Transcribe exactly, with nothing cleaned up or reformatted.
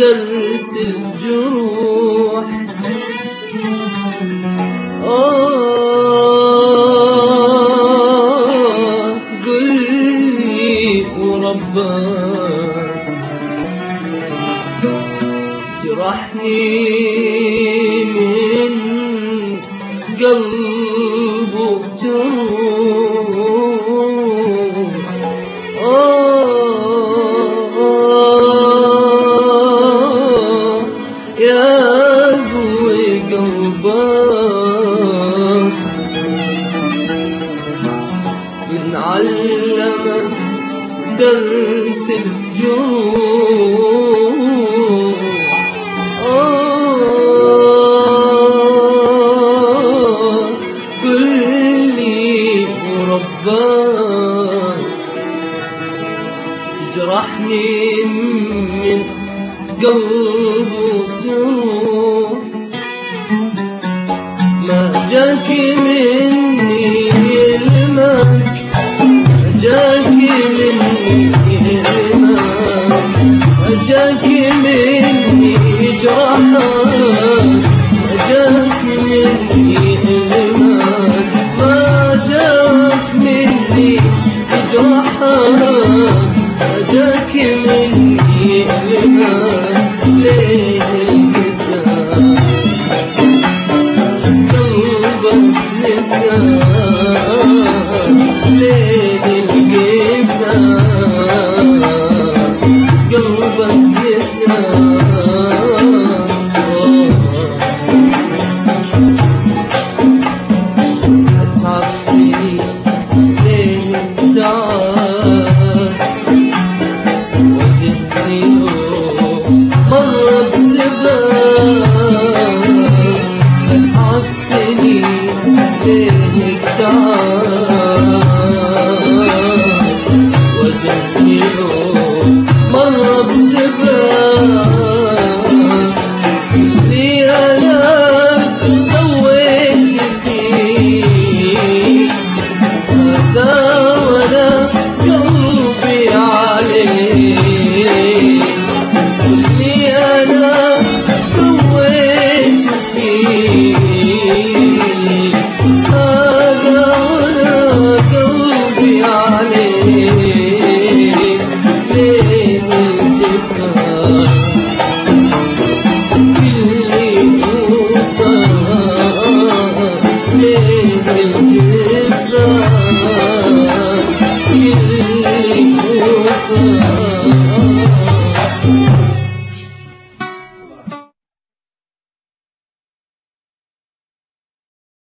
درس الجروح. آه قلي وربك جرحني من قلبه تروح. آه يا قوي قلبك بنعلمك درس الجروح. آه قلي وربك تجرحني من قلبه تروح. ما جاك مني المك، ما جاك مني المك، ما جاك مني جرحك، ما جاك مني المك، ما جاك مني جرحك، ما جاك مني المك. ليه القسام قلبك نسام؟ ليه القسام قلبك نسام؟ أتعبتني ليه التعب؟ وجدني مرة بسبب أتعبتني ليه التعب؟ وجدني مرة بسبب اللي أنا سويت فيه هذا وأنا قلبي عليه. اللي أنا سويت فيه هذا وأنا قلبي عليه. ليه الجفا